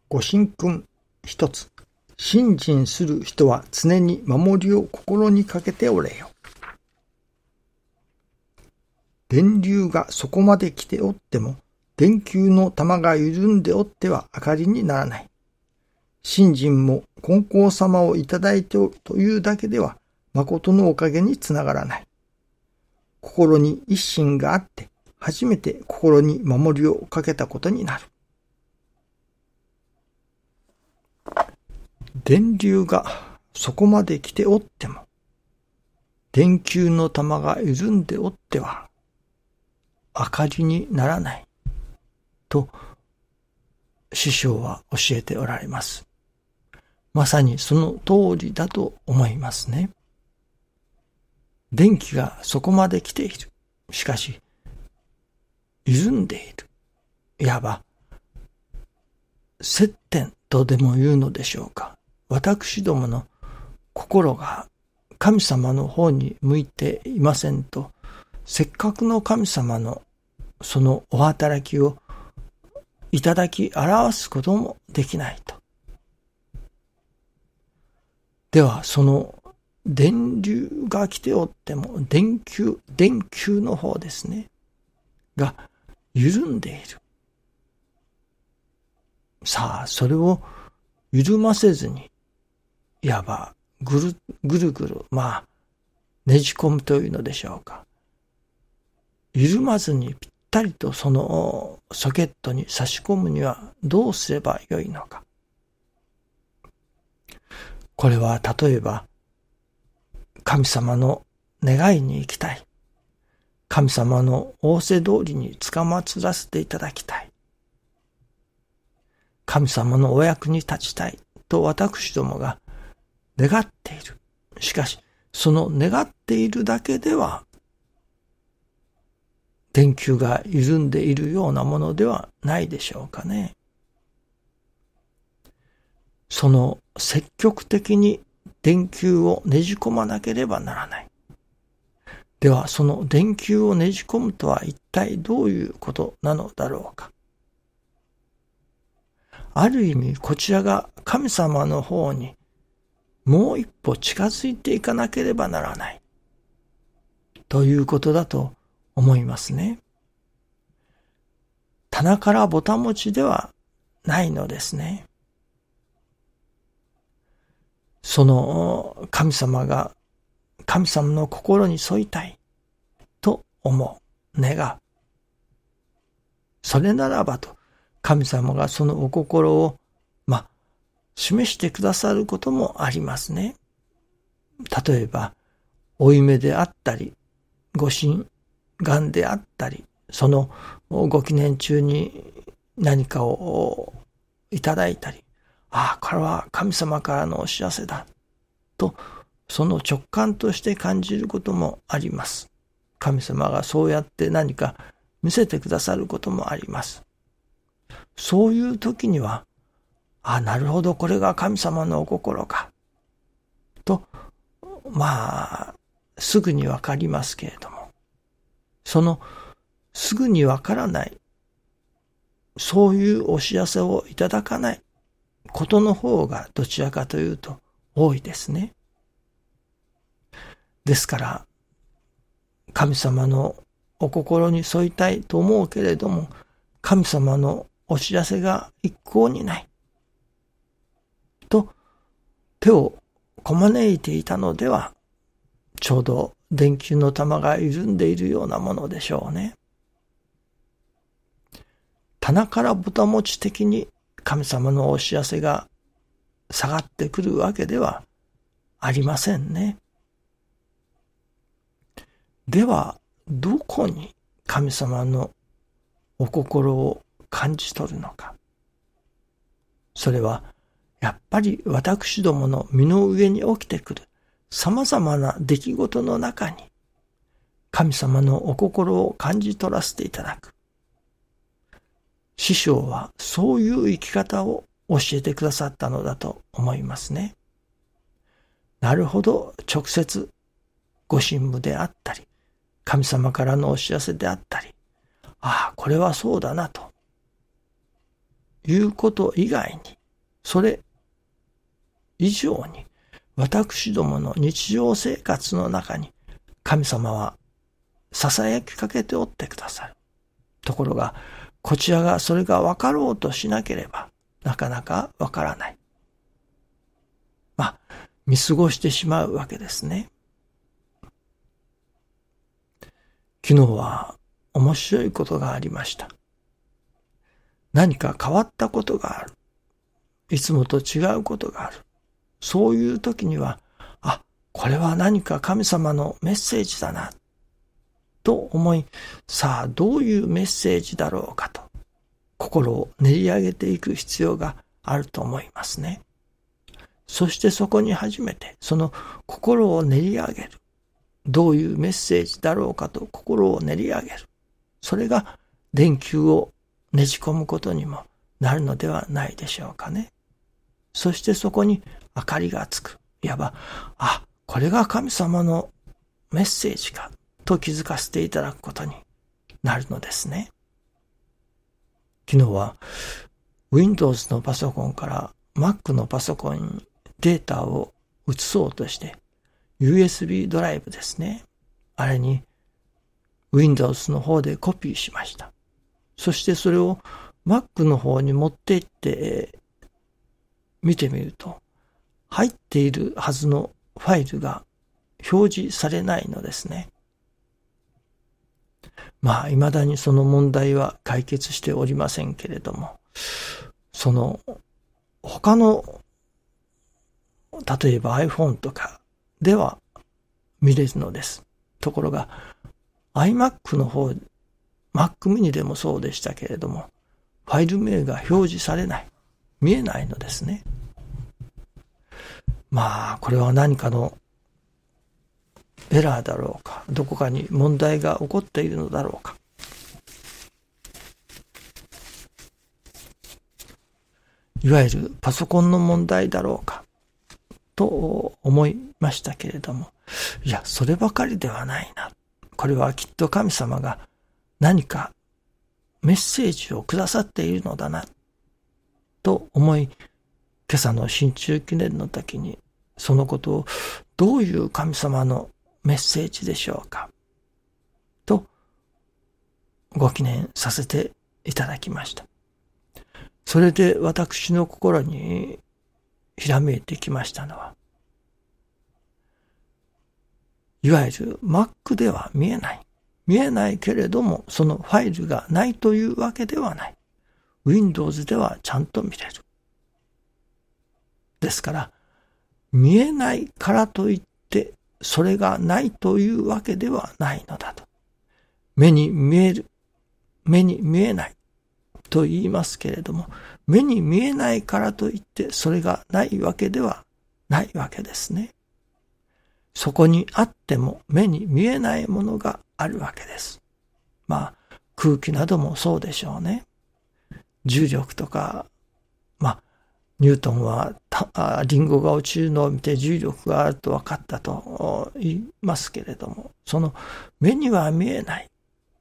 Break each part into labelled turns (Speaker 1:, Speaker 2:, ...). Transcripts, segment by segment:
Speaker 1: ご神君一つ。信心する人は常に守りを心にかけておれよ。電流がそこまで来ておっても、電球の玉が緩んでおっては明かりにならない。信心も金光様をいただいておるというだけでは、誠のおかげにつながらない。心に一心があって、初めて心に守りをかけたことになる。電流がそこまで来ておっても、電球の玉が緩んでおっては、明かりにならない。と、師匠は教えておられます。まさにその通りだと思いますね。電気がそこまで来ている。しかし、緩んでいる。いわば、接点とでも言うのでしょうか。私どもの心が神様の方に向いていませんと、せっかくの神様のそのお働きをいただき表すこともできないと。では、その電流が来ておっても、電球の方ですね、が緩んでいる。さあ、それを緩ませずに、いわばぐるぐる、ねじ込むというのでしょうか。緩まずにぴったりとそのソケットに差し込むにはどうすればよいのか。これは例えば、神様の願いに行きたい。神様の仰せ通りにつかまつらせていただきたい。神様のお役に立ちたいと私どもが願っている。しかし、その願っているだけでは、電球が緩んでいるようなものではないでしょうかね。その積極的に電球をねじ込まなければならない。では、その電球をねじ込むとは一体どういうことなのだろうか。ある意味、こちらが神様の方にもう一歩近づいていかなければならない。ということだと思いますね。棚からぼたもちではないのですね。その神様の心に沿いたいと思う、願う。それならばと、神様がそのお心を、示してくださることもありますね。例えば、負い目であったり、ご神願であったり、そのご記念中に何かをいただいたり、これは神様からのお知らせだ、と、その直感として感じることもあります。神様がそうやって何か見せてくださることもあります。そういう時には、なるほど、これが神様のお心か。と、すぐにわかりますけれども、その、すぐにわからない、そういうお知らせをいただかないことの方がどちらかというと多いですね。ですから、神様のお心に沿いたいと思うけれども、神様のお知らせが一向にない。と、手をこまねいていたのでは、ちょうど電球の玉が緩んでいるようなものでしょうね。棚からぼたもち的に神様のお知らせが下がってくるわけではありませんね。では、どこに神様のお心を感じ取るのか。それは、やっぱり私どもの身の上に起きてくる様々な出来事の中に、神様のお心を感じ取らせていただく。師匠はそういう生き方を教えてくださったのだと思いますね。なるほど、直接ご神務であったり、神様からのお知らせであったり、これはそうだなということ以外に、 それ以上に私どもの日常生活の中に神様は囁きかけておってくださる。ところが、こちらがそれが分かろうとしなければ、なかなか分からない。見過ごしてしまうわけですね。昨日は面白いことがありました。何か変わったことがある。いつもと違うことがある。そういう時には、これは何か神様のメッセージだな、と思い、さあどういうメッセージだろうかと、心を練り上げていく必要があると思いますね。そしてそこに初めて、その心を練り上げる。どういうメッセージだろうかと心を練り上げる。それが電球をねじ込むことにもなるのではないでしょうかね。そしてそこに明かりがつく。いわば、これが神様のメッセージかと気づかせていただくことになるのですね。昨日は Windows のパソコンから Mac のパソコンにデータを移そうとして USB ドライブですね。あれに Windows の方でコピーしました。そしてそれを Mac の方に持って行って見てみると、入っているはずのファイルが表示されないのですね。未だにその問題は解決しておりませんけれども、その他の例えば iPhone とかでは見れるのです。ところが iMac の方、Mac mini でもそうでしたけれども、ファイル名が表示されない、見えないのですね。これは何かのエラーだろうか、どこかに問題が起こっているのだろうか。いわゆるパソコンの問題だろうかと思いましたけれども、いや、そればかりではないな。これはきっと神様が何かメッセージをくださっているのだなと思い、今朝の新中記念の時にそのことをどういう神様のメッセージでしょうかとご記念させていただきました。それで私の心にひらめいてきましたのは、いわゆる Mac では見えないけれども、そのファイルがないというわけではない。Windows ではちゃんと見れる。ですから、見えないからといってそれがないというわけではないのだと。目に見える、目に見えないと言いますけれども、目に見えないからといってそれがないわけではないわけですね。そこにあっても目に見えないものがあるわけです。空気などもそうでしょうね。重力とか、ニュートンはリンゴが落ちるのを見て重力があると分かったと言いますけれども、その目には見えない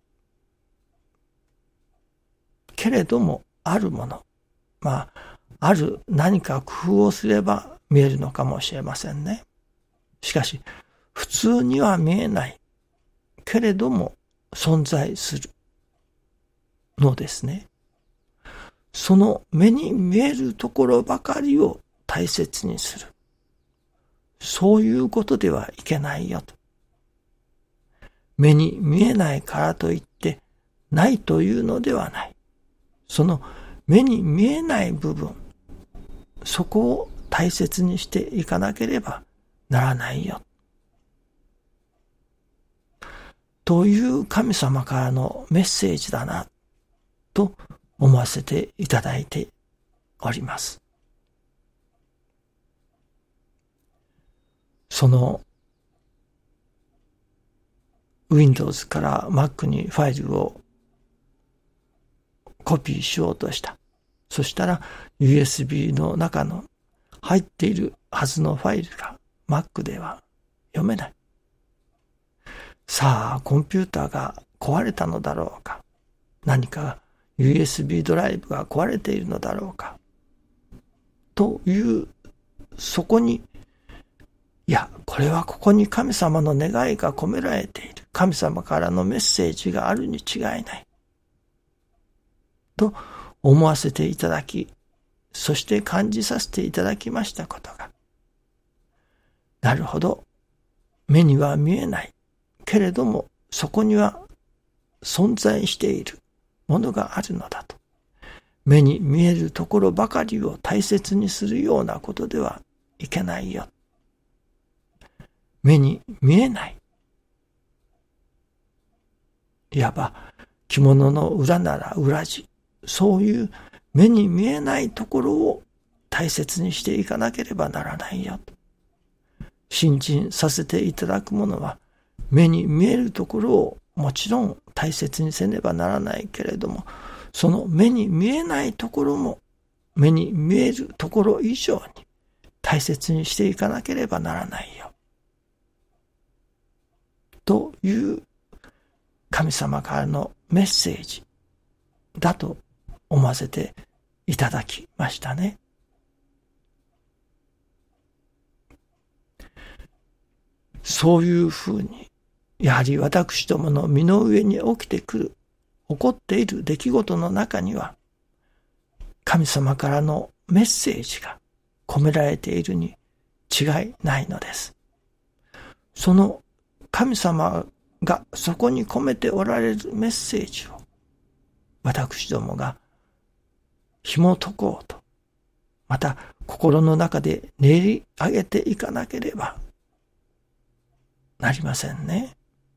Speaker 1: けれどもあるもの、ある何か工夫をすれば見えるのかもしれませんね。しかし普通には見えないけれども存在するのですね。その目に見えるところばかりを大切にする。そういうことではいけないよと。目に見えないからといってないというのではない。その目に見えない部分、そこを大切にしていかなければならないよ。という神様からのメッセージだなと思わせていただいております。その Windows から Mac にファイルをコピーしようとした。そしたら USB の中の入っているはずのファイルが Mac では読めない。さあ、コンピューターが壊れたのだろうか。何か USB ドライブが壊れているのだろうか。 という、そこに、いや、これはここに神様の願いが込められている。神様からのメッセージがあるに違いない。と思わせていただき、そして感じさせていただきましたことが、なるほど、目には見えない。けれども、そこには存在しているものがあるのだと。目に見えるところばかりを大切にするようなことではいけないよ。目に見えない。いわば着物の裏なら裏地。そういう目に見えないところを大切にしていかなければならないよ。信心させていただくものは目に見えるところをもちろん大切にせねばならないけれども、その目に見えないところも目に見えるところ以上に大切にしていかなければならないよ。という神様からのメッセージだと思わせていただきましたね。そういうふうに、やはり私どもの身の上に起きてくる、起こっている出来事の中には、神様からのメッセージが込められているに違いないのです。その神様がそこに込めておられるメッセージを、私どもが紐解こうと、また心の中で練り上げていかなければなりませんね。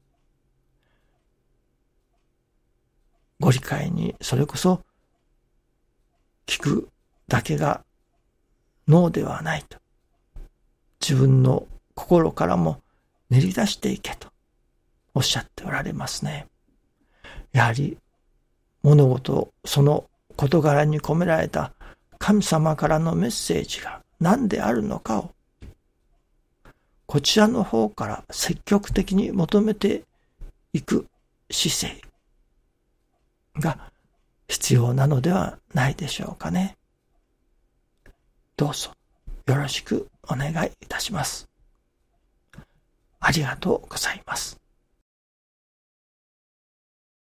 Speaker 1: ご理解にそれこそ聞くだけが脳ではないと。自分の心からも練り出していけとおっしゃっておられますね。やはり物事、その事柄に込められた神様からのメッセージが何であるのかをこちらの方から積極的に求めていく姿勢が必要なのではないでしょうかね。どうぞよろしくお願いいたします。ありがとうございます。